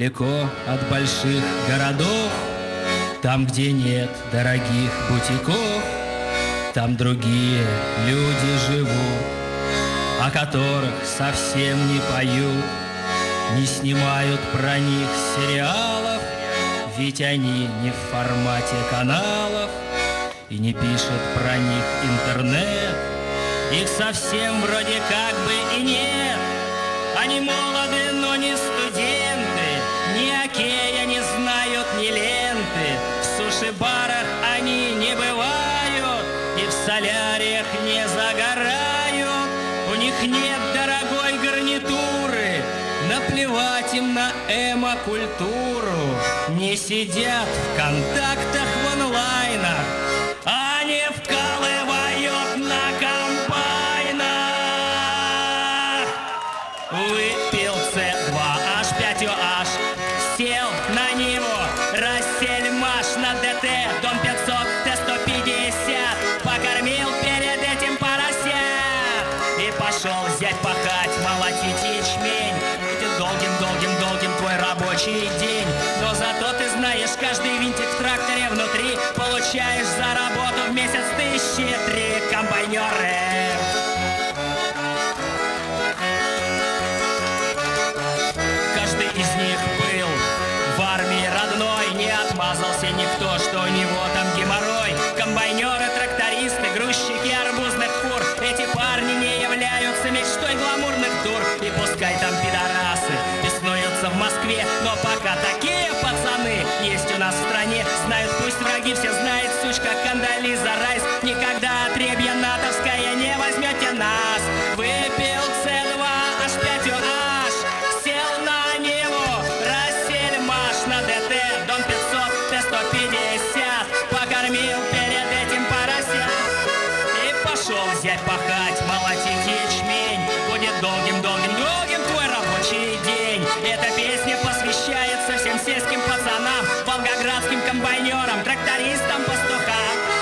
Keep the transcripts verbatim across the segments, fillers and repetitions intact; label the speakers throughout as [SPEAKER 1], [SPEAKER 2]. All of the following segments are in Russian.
[SPEAKER 1] далеко от больших городов, там, где нет дорогих бутиков, там другие люди живут, о которых совсем не поют, не снимают про них сериалов, ведь они не в формате каналов и не пишет про них интернет. Их совсем вроде как бы и нет. Они молоды, но не студенты, ни окея не знают, ни ленты. В суши-барах они не бывают и в соляриях не загорают. У них нет дорогой гарнитуры, наплевать им на эмо-культуру. Не сидят в контактах в онлайнах, а не вкалывают на комбайнах. Выпил С два H пять O H, сел на него, Рассельмаш на ДТ, Дом пятьсот, Т сто пятьдесят, покормил перед этим поросят и пошел зять пахать, молотить ячмень. Будет долгим-долгим-долгим твой рабочий день, но зато ты знаешь, каждый винтик в тракторе внутри получаешь за работу в месяц тысячи три. Комбайнеры. Каждый из них был в армии родной, не отмазался никто, что у него там геморрой. Комбайнеры, трактористы, грузчики арбузных фур, эти парни не являются мечтой гламурных дур. И пускай там пидорасы беснуются в Москве, но пока такие пацаны есть у нас в стране. Знают пусть враги, все знают, сучка Кондолиза Райс. Никогда отребье натовское не возьмете нас. Выпил С два H пять O H, сел на него, Рассельмаш на ДТ, Дом пятьсот, Т сто пятьдесят, покормил перед этим поросят и пошел зять пахать, молотить ячмень. Будет долгим-долгим-долгим твой рабочий день. Эта песня посвящается всем сельским пацанам, волгоградским комбайнерам, трактористам, пастухам.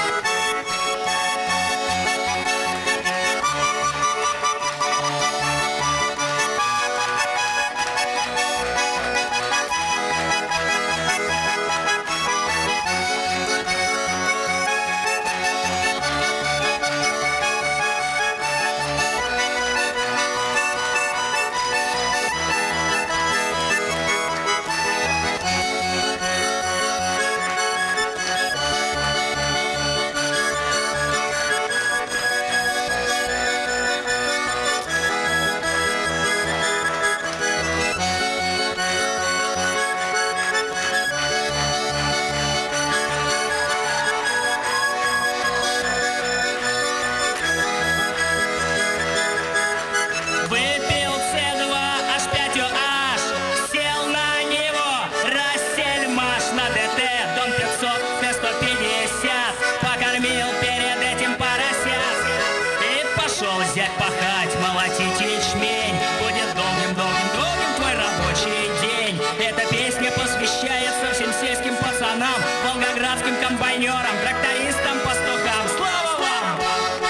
[SPEAKER 1] Выпил С два H пять O H, сел на него, Рассельмаш на ДТ, Дом пятьсот, Т сто пятьдесят, покормил перед этим поросят и пошел зять пахать, молотить ячмень. Будет долгим-долгим-долгим твой рабочий день. Эта песня посвящается всем сельским пацанам, волгоградским комбайнерам, трактористам, пастухам. Слава вам!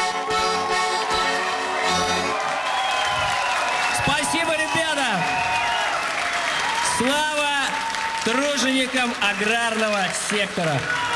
[SPEAKER 1] Спасибо, ребята! Слава труженикам аграрного сектора!